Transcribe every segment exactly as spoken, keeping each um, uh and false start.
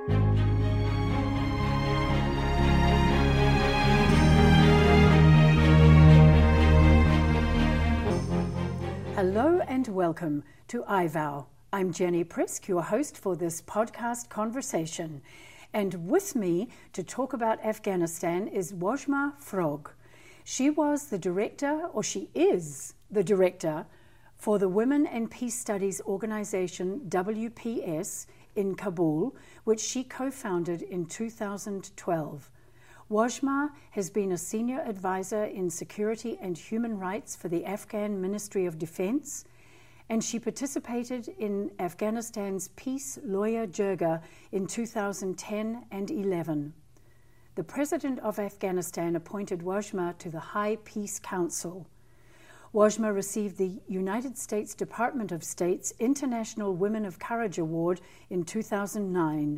Hello and welcome to iVow. I'm Jenny Prisk, your host for this podcast conversation. And with me to talk about Afghanistan is Wajma Frog. She was the director, or she is the director, for the Women and Peace Studies organization W P S in Kabul, which she co-founded in two thousand twelve. Wajma has been a senior advisor in security and human rights for the Afghan Ministry of Defense, and she participated in Afghanistan's Peace Lawyer Jirga in two thousand ten and eleven. The President of Afghanistan appointed Wajma to the High Peace Council. Wajma received the United States Department of State's International Women of Courage Award in two thousand nine.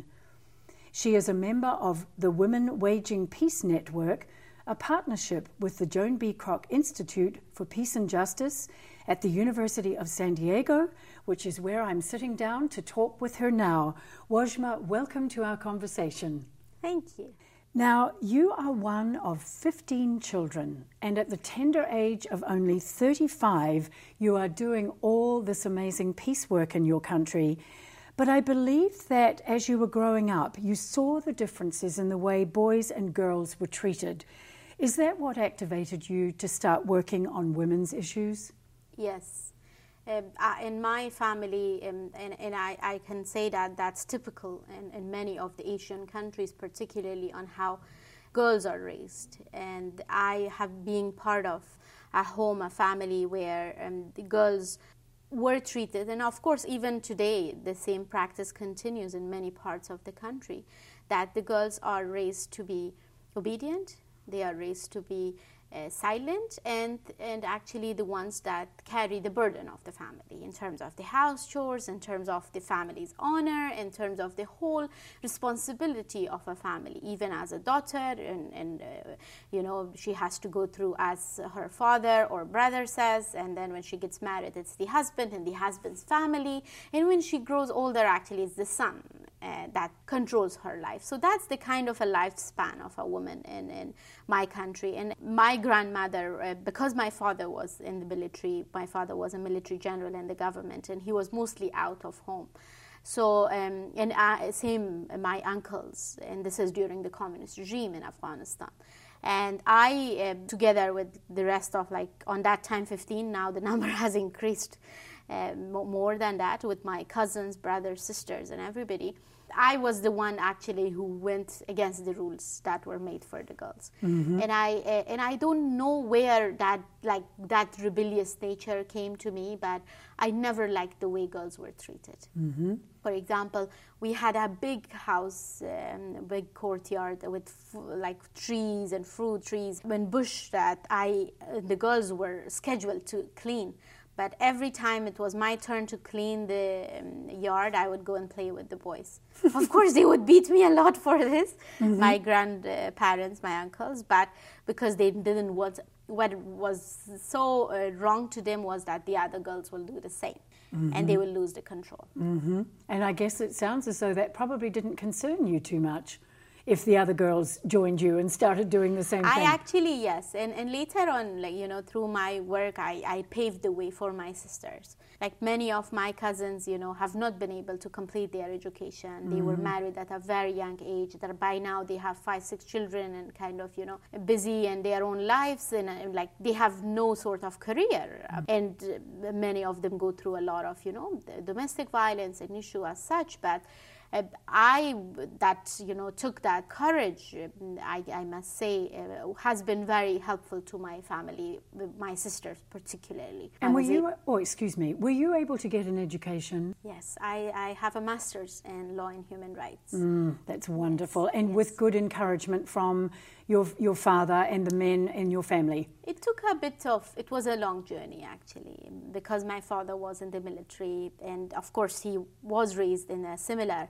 She is a member of the Women Waging Peace Network, a partnership with the Joan B. Kroc Institute for Peace and Justice at the University of San Diego, which is where I'm sitting down to talk with her now. Wajma, welcome to our conversation. Thank you. Now, you are one of fifteen children, and at the tender age of only thirty-five, you are doing all this amazing peace work in your country. But I believe that as you were growing up, you saw the differences in the way boys and girls were treated. Is that what activated you to start working on women's issues? Yes. Um, uh, in my family, um, and, and I, I can say that that's typical in, in many of the Asian countries, particularly on how girls are raised. And I have been part of a home, a family where um, the girls were treated, and of course even today the same practice continues in many parts of the country, that the girls are raised to be obedient, they are raised to be uh, silent, and and actually the ones that carry the burden of the family in terms of the house chores, in terms of the family's honor, in terms of the whole responsibility of a family, even as a daughter, and, and uh, you know, she has to go through as her father or brother says, and then when she gets married it's the husband and the husband's family, and when she grows older actually it's the son uh, that controls her life. So that's the kind of a lifespan of a woman in, in my country. And my grandmother, uh, because my father was in the military, my father was a military general in the government, and he was mostly out of home. So, um, and uh, same uh, my uncles, and this is during the communist regime in Afghanistan. And I, uh, together with the rest of, like, on that time fifteen, now the number has increased uh, more than that, with my cousins, brothers, sisters, and everybody. I was the one actually who went against the rules that were made for the girls. Mm-hmm. And I uh, and I don't know where that like that rebellious nature came to me, but I never liked the way girls were treated. Mm-hmm. For example, we had a big house, um, a big courtyard with f- like trees and fruit trees, and bush that I uh, the girls were scheduled to clean. But every time it was my turn to clean the um, yard, I would go and play with the boys. Of course, they would beat me a lot for this, mm-hmm. my grandparents, my uncles, but because they didn't want, what was so uh, wrong to them was that the other girls will do the same, mm-hmm. and they will lose the control. Mm-hmm. And I guess it sounds as though that probably didn't concern you too much, if the other girls joined you and started doing the same I thing. I actually, yes. And and later on, like, you know, through my work, I, I paved the way for my sisters. Like many of my cousins, you know, have not been able to complete their education. Mm-hmm. They were married at a very young age. That by now they have five, six children and kind of, you know, busy in their own lives. And, and like they have no sort of career. Mm-hmm. And uh, many of them go through a lot of, you know, domestic violence, an issue as such. But Uh, I, that, you know, took that courage, I, I must say, uh, has been very helpful to my family, my sisters particularly. And were you, oh, excuse me, were you able to get an education? Yes, I, I have a master's in law and human rights. Mm, that's wonderful. Yes, and yes. with good encouragement from your your father and the men in your family? It took a bit of, it was a long journey actually, because my father was in the military, and of course he was raised in a similar,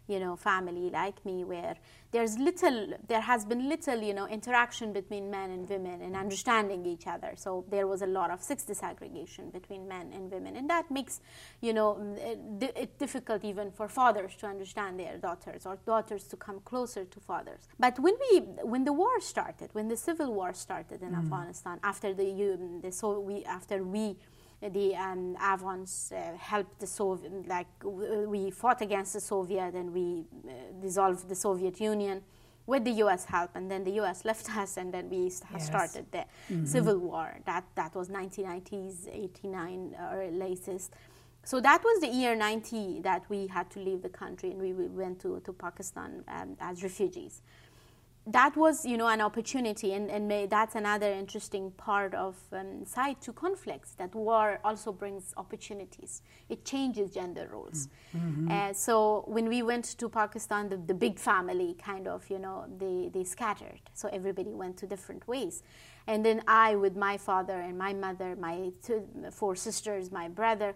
you know, family like me, where there's little, there has been little, you know, interaction between men and women and understanding each other. So there was a lot of sex desegregation between men and women, and that makes, you know, it, it difficult even for fathers to understand their daughters, or daughters to come closer to fathers. But when we, when the war started, when the civil war started in mm. Afghanistan, after the, you, the so we, after we. The um, Afghans uh, helped the Soviet, like we fought against the Soviet, and we uh, dissolved the Soviet Union with the U S help, and then the U S left us, and then we st- yes. started the mm-hmm. civil war. That that was nineteen nineties, eighty-nine or latest. So that was the year ninety that we had to leave the country, and we, we went to, to Pakistan um, as refugees. That was, you know, an opportunity, and, and may, that's another interesting part of um, side to conflicts, that war also brings opportunities. It changes gender roles. Mm-hmm. Uh, so when we went to Pakistan, the, the big family kind of, you know, they, they scattered. So everybody went to different ways. And then I, with my father and my mother, my two, four sisters, my brother,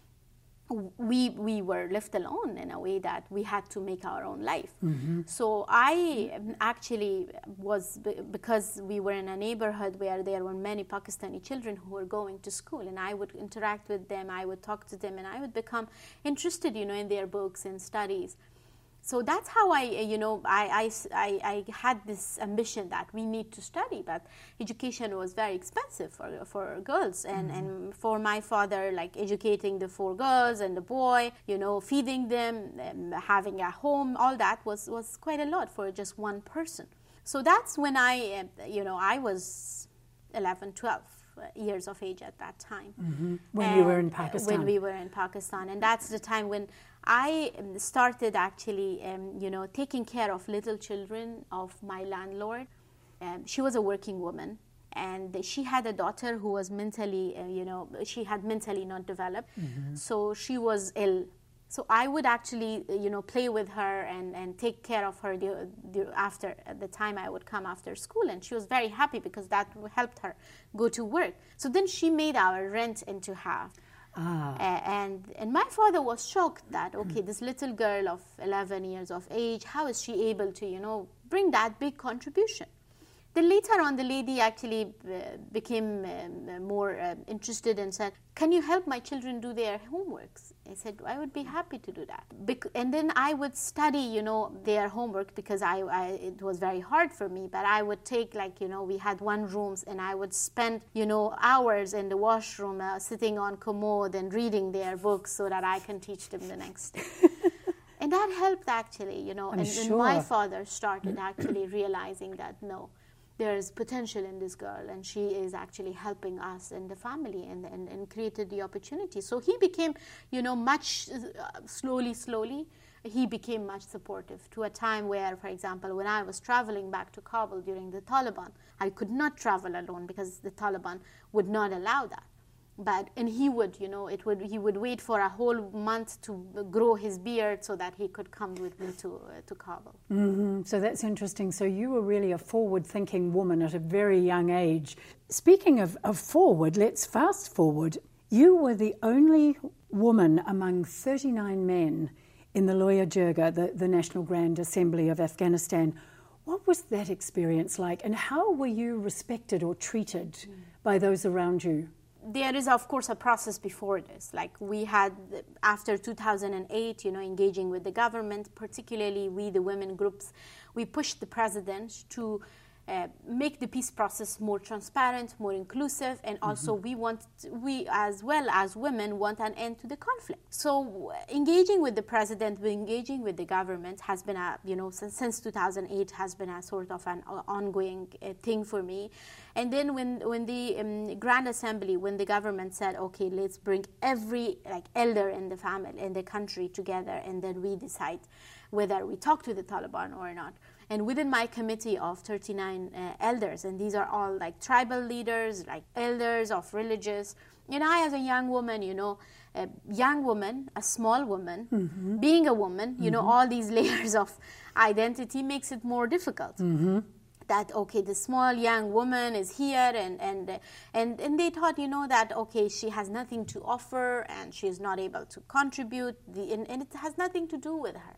we we were left alone in a way that we had to make our own life. Mm-hmm. So I actually was, because we were in a neighborhood where there were many Pakistani children who were going to school, and I would interact with them, I would talk to them, and I would become interested, you know, in their books and studies. So that's how I, you know, I, I, I had this ambition that we need to study, but education was very expensive for for girls. And, mm-hmm. and for my father, like educating the four girls and the boy, you know, feeding them, um, having a home, all that was, was quite a lot for just one person. So that's when I, uh, you know, I was eleven, twelve years of age at that time. Mm-hmm. When and you were in Pakistan. When we were in Pakistan. And that's the time when I started actually, um, you know, taking care of little children of my landlord. Um, she was a working woman, and she had a daughter who was mentally, uh, you know, she had mentally not developed. Mm-hmm. So she was ill. So I would actually, you know, play with her and, and take care of her the, the, after the time I would come after school. And she was very happy because that helped her go to work. So then she made our rent into half. Ah. Uh, and and my father was shocked that, okay, this little girl of eleven years of age, how is she able to, you know, bring that big contribution? Then later on, the lady actually uh, became um, more uh, interested and said, can you help my children do their homeworks? I said, I would be happy to do that. Bec- and then I would study, you know, their homework, because I, I it was very hard for me. But I would take, like, you know, we had one rooms, and I would spend, you know, hours in the washroom uh, sitting on commode and reading their books so that I can teach them the next day. And that helped, actually, you know. And, sure. and my father started actually realizing that, no, there is potential in this girl, and she is actually helping us and the family, and, and, and created the opportunity. So he became, you know, much uh, slowly, slowly, he became much supportive, to a time where, for example, when I was traveling back to Kabul during the Taliban, I could not travel alone because the Taliban would not allow that. But, and he would, you know, it would, he would wait for a whole month to grow his beard so that he could come with me to uh, to Kabul. Mm-hmm. So that's interesting. So you were really a forward-thinking woman at a very young age. Speaking of, of forward, let's fast forward. You were the only woman among thirty-nine men in the Loya Jirga, the, the National Grand Assembly of Afghanistan. What was that experience like, and how were you respected or treated mm. by those around you? There is, of course, a process before this. Like we had, after two thousand eight, you know, engaging with the government, particularly we, the women groups, we pushed the president to uh, make the peace process more transparent, more inclusive, and also mm-hmm. we want, we as well as women want an end to the conflict. So engaging with the president, engaging with the government has been a, you know, since, since two thousand eight has been a sort of an ongoing uh, thing for me. And then when when the um, Grand Assembly, when the government said, okay, let's bring every like elder in the family, in the country together, and then we decide whether we talk to the Taliban or not. And within my committee of thirty-nine uh, elders, and these are all like tribal leaders, like elders of religious, and I as a young woman, you know, a young woman, a small woman, mm-hmm. being a woman, you mm-hmm. know, all these layers of identity makes it more difficult. Mm-hmm. That, okay, the small young woman is here, and, and and and they thought, you know, that, okay, she has nothing to offer, and she is not able to contribute, the, and, and it has nothing to do with her.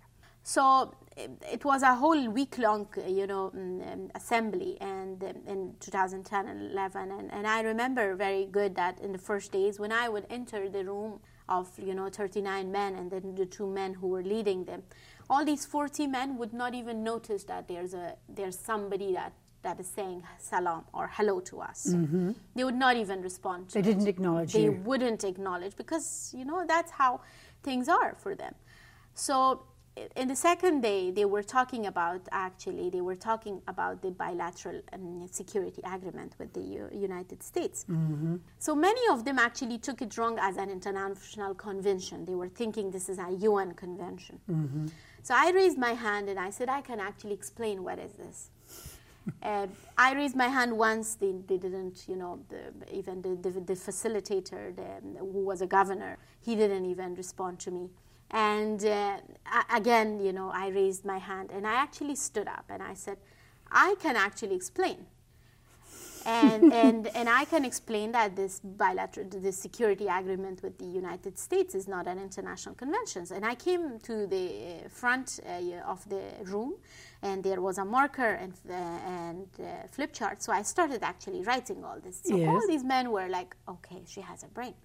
So it, it was a whole week-long, you know, um, assembly, and um, in two thousand ten and eleven, and, and I remember very good that in the first days when I would enter the room of, you know, thirty-nine men and then the two men who were leading them, all these forty men would not even notice that there's a there's somebody that that is saying salam or hello to us. Mm-hmm. They would not even respond to They it. didn't acknowledge They you. wouldn't acknowledge, because, you know, that's how things are for them. So in the second day, they were talking about, actually, they were talking about the bilateral um, security agreement with the U- United States. Mm-hmm. So many of them actually took it wrong as an international convention. They were thinking this is a U N convention. Mm-hmm. So I raised my hand and I said, I can actually explain what is this. Uh, I raised my hand once. They, they didn't, you know, the, even the, the, the facilitator, the, who was a governor, he didn't even respond to me. And uh, again, you know, I raised my hand and I actually stood up and I said, I can actually explain. And, and, and I can explain that this bilateral, this security agreement with the United States is not an international convention. And I came to the front uh, of the room, and there was a marker and, uh, and uh, flip chart. So I started actually writing all this. So yes. all these men were like, okay, she has a brain.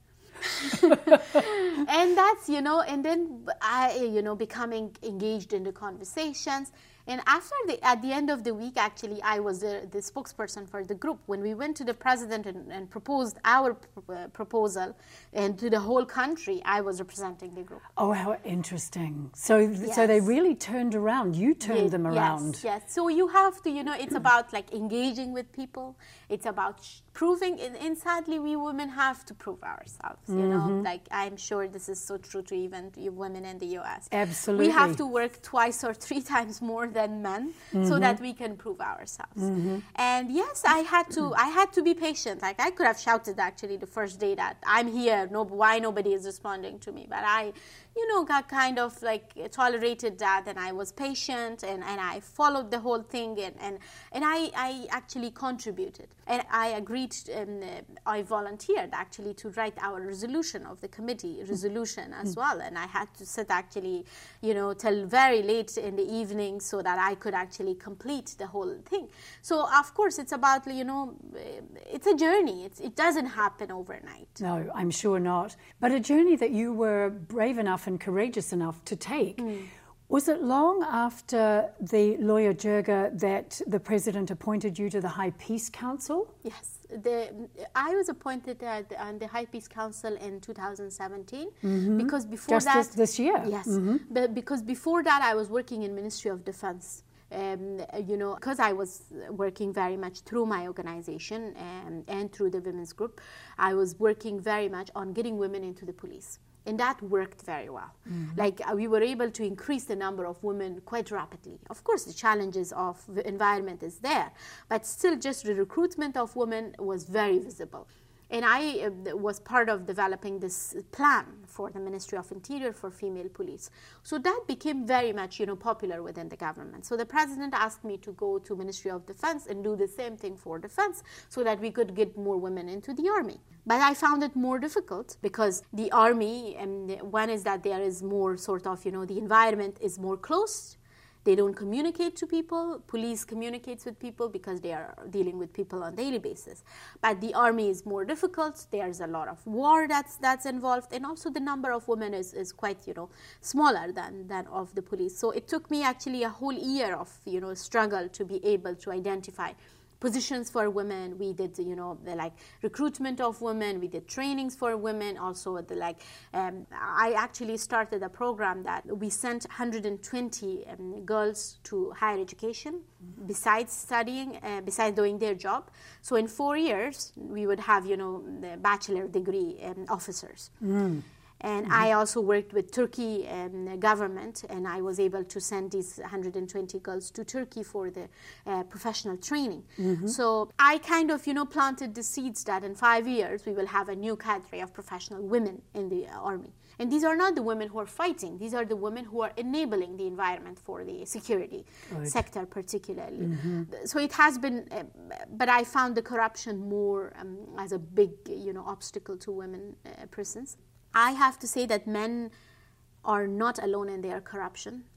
And that's, you know, and then I, you know, becoming engaged in the conversations. And after the, at the end of the week, actually, I was the, the spokesperson for the group. When we went to the president and, and proposed our pr- uh, proposal and to the whole country, I was representing the group. Oh, how interesting. So Yes. so they really turned around. You turned Ye- them around. Yes, yes. So you have to, you know, it's about like engaging with people. It's about sh- proving, and, and sadly, we women have to prove ourselves, you mm-hmm. know. Like, I'm sure this is so true to even you women in the U S. Absolutely. We have to work twice or three times more than men mm-hmm. so that we can prove ourselves. Mm-hmm. And yes, I had to I had to be patient. Like, I could have shouted actually the first day that I'm here, no, why nobody is responding to me. But I, you know, got kind of like tolerated that, and I was patient, and, and I followed the whole thing, and, and, and I, I actually contributed. And I agreed, um, I volunteered actually to write our resolution of the committee resolution as well. And I had to sit actually, you know, till very late in the evening so that I could actually complete the whole thing. So, of course, it's about, you know, it's a journey. It's, it doesn't happen overnight. No, I'm sure not. But a journey that you were brave enough and courageous enough to take. Mm. Was it long after the Loya Jirga that the president appointed you to the High Peace Council? Yes. The, I was appointed at the, on the High Peace Council in two thousand seventeen mm-hmm. because before Just that... Just this, this year? Yes. Mm-hmm. But because before that I was working in Ministry of Defense. Um, you know, because I was working very much through my organization and, and through the women's group, I was working very much on getting women into the police. And that worked very well. Mm-hmm. Like, uh, we were able to increase the number of women quite rapidly. Of course, the challenges of the environment is there, but still just the recruitment of women was very visible. And I uh, was part of developing this plan for the Ministry of Interior for female police. So that became very much, you know, popular within the government. So the president asked me to go to Ministry of Defense and do the same thing for defense so that we could get more women into the army. But I found it more difficult because the army, and one is that there is more sort of, you know, the environment is more closed. They don't communicate to people. Police communicates with people because they are dealing with people on a daily basis. But the army is more difficult. There's a lot of war that's that's involved, and also the number of women is, is quite, you know, smaller than, than of the police. So it took me actually a whole year of, you know, struggle to be able to identify positions for women. We did, you know, the like recruitment of women. We did trainings for women. Also, the like, um, I actually started a program that we sent one hundred twenty um, girls to higher education mm-hmm. besides studying, uh, besides doing their job. So in four years, we would have, you know, the bachelor degree um, officers. Mm. And mm-hmm. I also worked with Turkey um, government, and I was able to send these one hundred twenty girls to Turkey for the uh, professional training. Mm-hmm. So I kind of, you know, planted the seeds that in five years we will have a new cadre of professional women in the uh, army. And these are not the women who are fighting. These are the women who are enabling the environment for the security right. sector particularly. Mm-hmm. So it has been, uh, but I found the corruption more um, as a big, you know, obstacle to women uh, prisons. I have to say that men are not alone in their corruption. Like,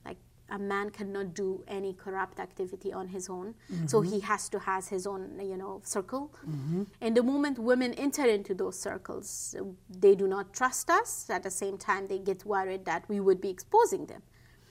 a man cannot do any corrupt activity on his own. Mm-hmm. So he has to have his own, you know, circle. Mm-hmm. And the moment women enter into those circles, they do not trust us. At the same time, they get worried that we would be exposing them.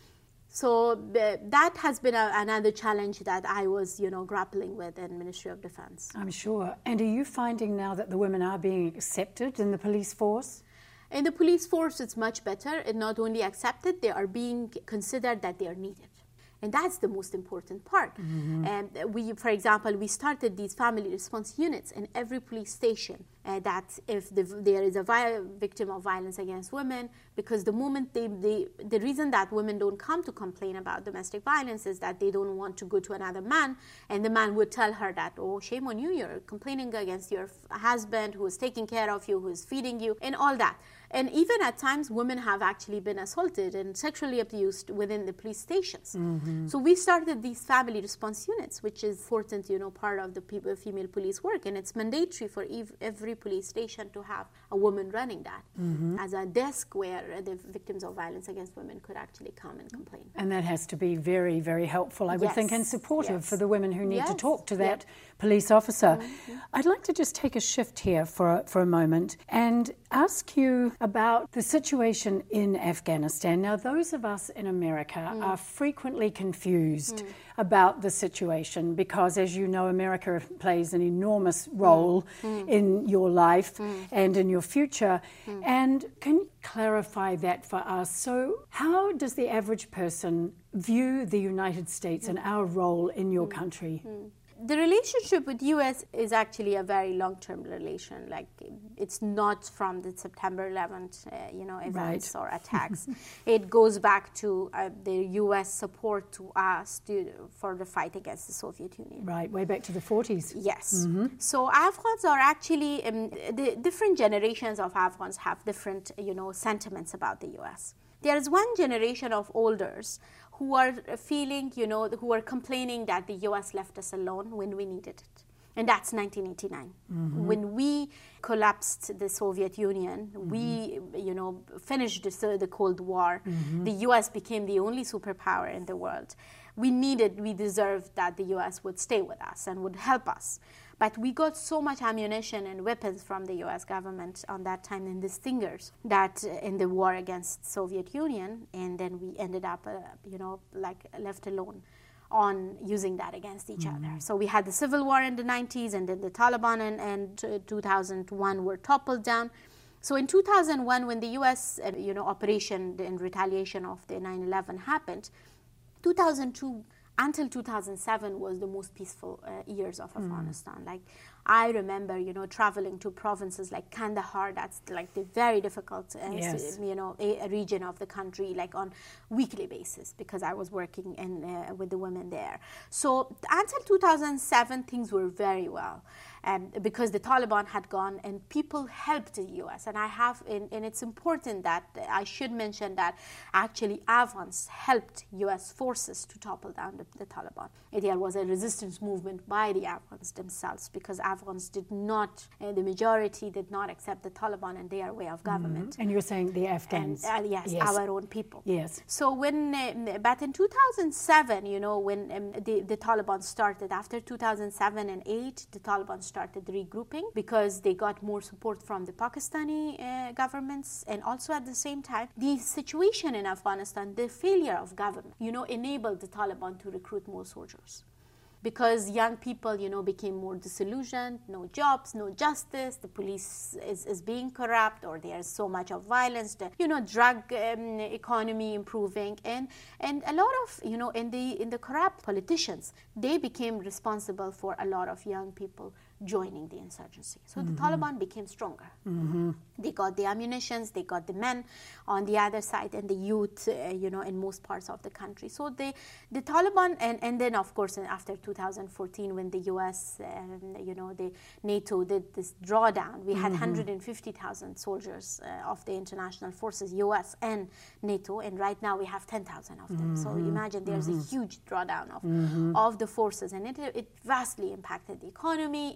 So uh, that has been a, another challenge that I was, you know, grappling with in Ministry of Defense. I'm sure. And are you finding now that the women are being accepted in the police force? In the police force, it's much better. It's not only accepted, they are being considered that they are needed. And that's the most important part. Mm-hmm. And we, for example, we started these family response units in every police station. Uh, that if the, there is a vi- victim of violence against women, because the moment they, they, the reason that women don't come to complain about domestic violence is that they don't want to go to another man, and the man would tell her that, oh, shame on you, you're complaining against your f- husband who is taking care of you, who is feeding you, and all that. And even at times, women have actually been assaulted and sexually abused within the police stations. Mm-hmm. So we started these family response units, which is important, you know, part of the people, female police work, and it's mandatory for ev- every police station to have a woman running that mm-hmm. as a desk where the victims of violence against women could actually come and complain. And that has to be very, very helpful, I would yes. think, and supportive yes. for the women who need yes. to talk to that yes. police officer. Mm-hmm. I'd like to just take a shift here for, for a moment and ask you about the situation in Afghanistan. Now, those of us in America mm. are frequently confused mm. about the situation because, as you know, America plays an enormous role mm. in your life mm. and in your future. Mm. And can you clarify that for us? So how does the average person view the United States mm. and our role in your mm. country? Mm. The relationship with U S is actually a very long-term relation. Like, it's not from the September eleventh, uh, you know, events right. or attacks. It goes back to uh, the U S support to us to, for the fight against the Soviet Union. Right, way back to the forties. Yes. Mm-hmm. So Afghans are actually, um, the different generations of Afghans have different, you know, sentiments about the U S. There is one generation of elders who are feeling, you know, who are complaining that the U S left us alone when we needed it. And that's nineteen eighty-nine. Mm-hmm. When we collapsed the Soviet Union, mm-hmm. we, you know, finished the, the Cold War. Mm-hmm. The U S became the only superpower in the world. We needed, we deserved that the U S would stay with us and would help us. But we got so much ammunition and weapons from the U S government on that time in the Stingers that uh, in the war against Soviet Union, and then we ended up, uh, you know, like left alone on using that against each mm-hmm. other. So we had the civil war in the nineties, and then the Taliban and, and uh, two thousand one were toppled down. So in two thousand one, when the U S, uh, you know, operation in retaliation of the nine eleven happened, two thousand two until two thousand seven was the most peaceful uh, years of mm. Afghanistan. Like, I remember, you know, traveling to provinces like Kandahar, that's like the very difficult, uh, yes. you know, a, a region of the country, like on weekly basis, because I was working in, uh, with the women there. So until two thousand seven, things were very well. Um, because the Taliban had gone and people helped the U S. And I have, and, and it's important that I should mention that actually Afghans helped U S forces to topple down the, the Taliban. There was a resistance movement by the Afghans themselves because Afghans did not, uh, the majority did not accept the Taliban and their way of government. Mm-hmm. And you're saying the Afghans? And, uh, yes, yes, our own people. Yes. So when, uh, but in two thousand seven, you know, when um, the, the Taliban started, after two thousand seven and eight, the Taliban started started regrouping because they got more support from the Pakistani uh, governments, and also at the same time the situation in Afghanistan, the failure of government, you know, enabled the Taliban to recruit more soldiers. Because young people, you know, became more disillusioned, no jobs, no justice, the police is, is being corrupt, or there's so much of violence, the, you know, drug um, economy improving, and and a lot of, you know, in the in the corrupt politicians, they became responsible for a lot of young people joining the insurgency. So mm-hmm. the Taliban became stronger. Mm-hmm. They got the ammunitions, they got the men on the other side, and the youth, uh, you know, in most parts of the country. So they, the Taliban, and, and then of course after two thousand fourteen, when the U S, um, you know, the NATO did this drawdown, we mm-hmm. had one hundred fifty thousand soldiers uh, of the international forces, U S and NATO, and right now we have ten thousand of them. Mm-hmm. So imagine there's mm-hmm. a huge drawdown of, mm-hmm. of the forces, and it, it vastly impacted the economy,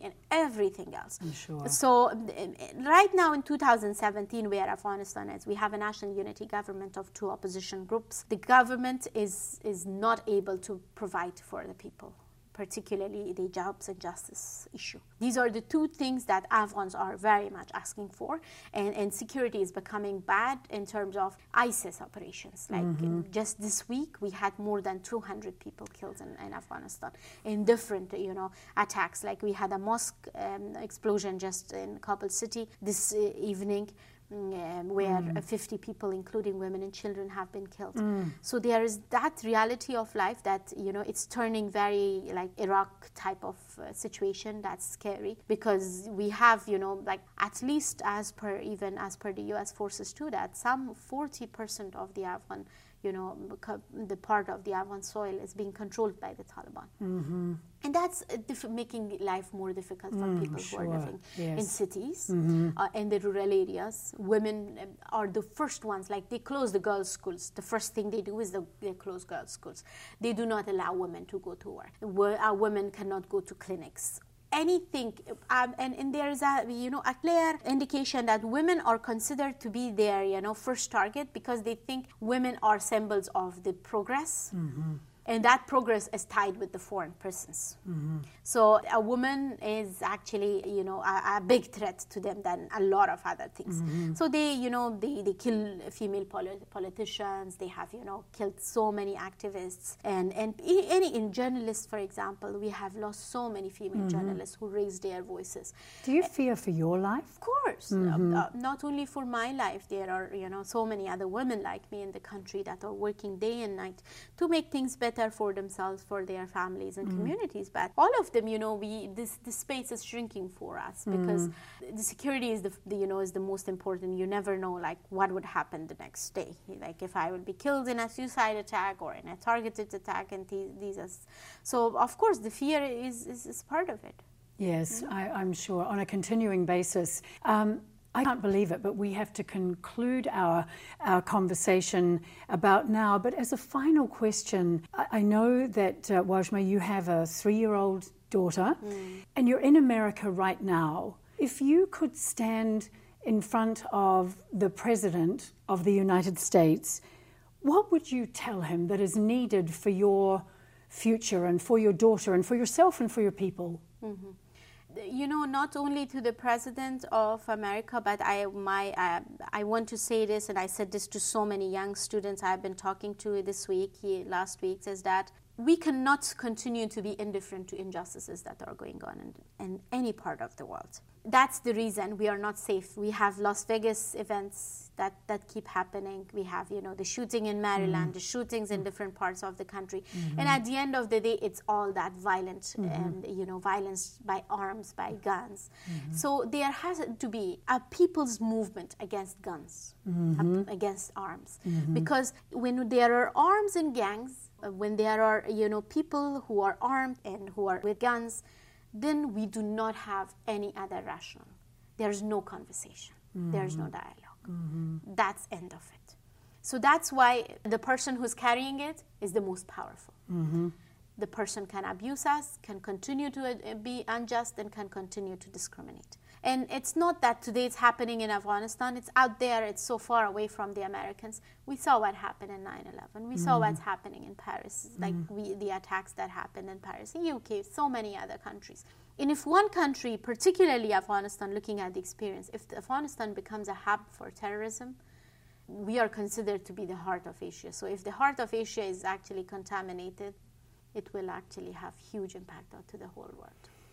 and everything else. I'm sure. So right now in two thousand seventeen, where Afghanistan is, we have a national unity government of two opposition groups. The government is, is not able to provide for the people, particularly the jobs and justice issue. These are the two things that Afghans are very much asking for, and, and security is becoming bad in terms of ISIS operations. Like mm-hmm. just this week, we had more than two hundred people killed in, in Afghanistan in different, you know, attacks. Like we had a mosque um, explosion just in Kabul city this uh, evening. Um, where mm. fifty people, including women and children, have been killed. Mm. So there is that reality of life that, you know, it's turning very like Iraq type of uh, situation. That's scary because we have, you know, like at least as per, even as per the U S forces too, that some forty percent of the Afghan, you know, the part of the Afghan soil is being controlled by the Taliban. Mm-hmm. And that's uh, diff- making life more difficult for mm, people sure. who are living yes. in cities mm-hmm. uh, and the rural areas. Women um, are the first ones, like they close the girls' schools. The first thing they do is the, they close girls' schools. They do not allow women to go to work. W- our women cannot go to clinics. Anything, um, and, and there is a, you know, a clear indication that women are considered to be their, you know, first target because they think women are symbols of the progress. Mm-hmm. And that progress is tied with the foreign presence. Mm-hmm. So a woman is actually, you know, a, a big threat to them than a lot of other things. Mm-hmm. So they, you know, they, they kill female polit- politicians. They have, you know, killed so many activists. And, and any in journalists, for example, we have lost so many female mm-hmm. journalists who raised their voices. Do you fear for your life? Of course. Mm-hmm. Uh, uh, not only for my life. There are, you know, so many other women like me in the country that are working day and night to make things better for themselves, for their families and mm. communities. But all of them, you know, we this this space is shrinking for us because mm. the security is the, the you know is the most important. You never know like what would happen the next day. Like if I will be killed in a suicide attack or in a targeted attack, and these, these are, so of course the fear is is, is part of it. Yes, mm. I, I'm sure on a continuing basis. Um, I can't believe it, but we have to conclude our our conversation about now. But as a final question, I, I know that, uh, Wajma, you have a three-year-old daughter, mm. and you're in America right now. If you could stand in front of the President of the United States, what would you tell him that is needed for your future and for your daughter and for yourself and for your people? Mm-hmm. You know, not only to the President of America, but I my uh, I want to say this, and I said this to so many young students I've been talking to this week, last week, is that we cannot continue to be indifferent to injustices that are going on in, in any part of the world. That's the reason we are not safe. We have Las Vegas events that, that keep happening. We have, you know, the shooting in Maryland, mm-hmm. the shootings in different parts of the country. Mm-hmm. And at the end of the day, it's all that violent mm-hmm. and, you know, violence by arms, by guns. Mm-hmm. So there has to be a people's movement against guns, mm-hmm. against arms. Mm-hmm. Because when there are arms and gangs, when there are, you know, people who are armed and who are with guns, then we do not have any other rationale. There's no conversation. Mm-hmm. There's no dialogue. Mm-hmm. That's end of it. So that's why the person who's carrying it is the most powerful. Mm-hmm. The person can abuse us, can continue to uh, be unjust, and can continue to discriminate. And it's not that today it's happening in Afghanistan. It's out there. It's so far away from the Americans. We saw what happened in nine eleven. We mm-hmm. saw what's happening in Paris, mm-hmm. like we, the attacks that happened in Paris, in U K, so many other countries. And if one country, particularly Afghanistan, looking at the experience, if Afghanistan becomes a hub for terrorism, we are considered to be the heart of Asia. So if the heart of Asia is actually contaminated, it will actually have huge impact to the whole world.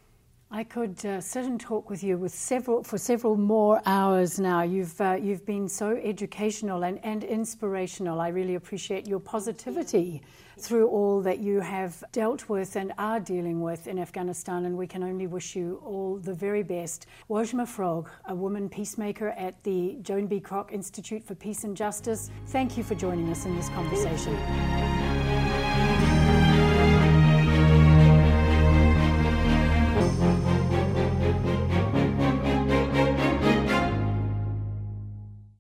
I could uh, sit and talk with you with several for several more hours now. You've uh, you've been so educational and, and inspirational. I really appreciate your positivity through all that you have dealt with and are dealing with in Afghanistan, and we can only wish you all the very best. Wajma Frog, a woman peacemaker at the Joan B. Kroc Institute for Peace and Justice, thank you for joining us in this conversation.